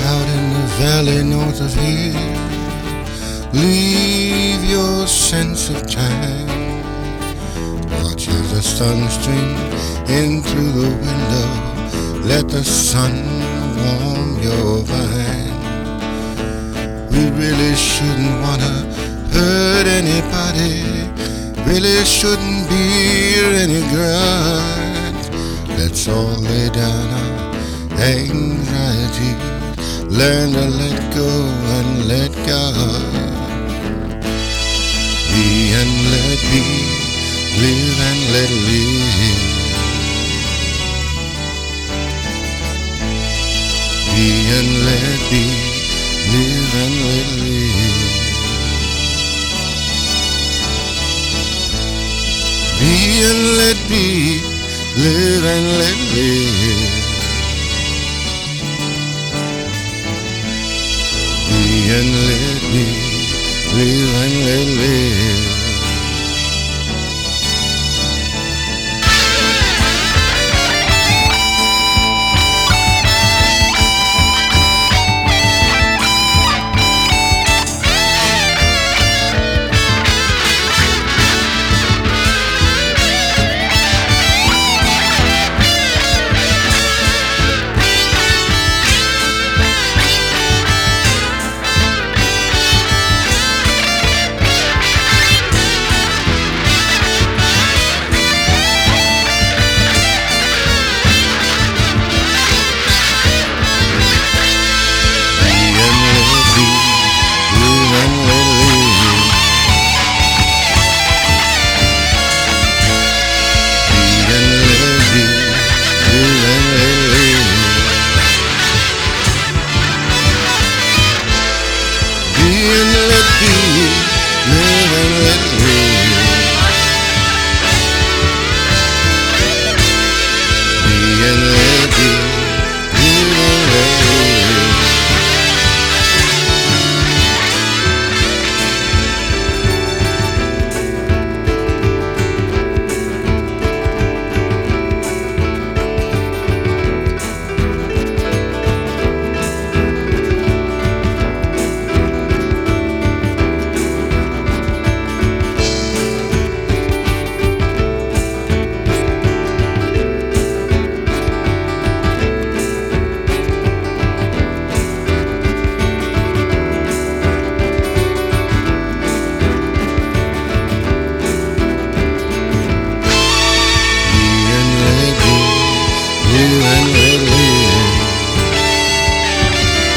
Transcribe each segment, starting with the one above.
out in the valley north of here. Leave your sense of time. Watch as the sun streams in through the window. Let the sun warm your vine. We really shouldn't wanna hurt anybody. Really shouldn't be any grudge. Let's all lay down our anxiety. Learn to let go and let God. Be and let be. Live and let live. Be and let be. Live and let live. Be and let be. Live and let live. Be and let be. Live and let live.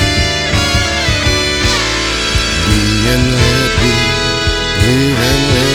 Live and let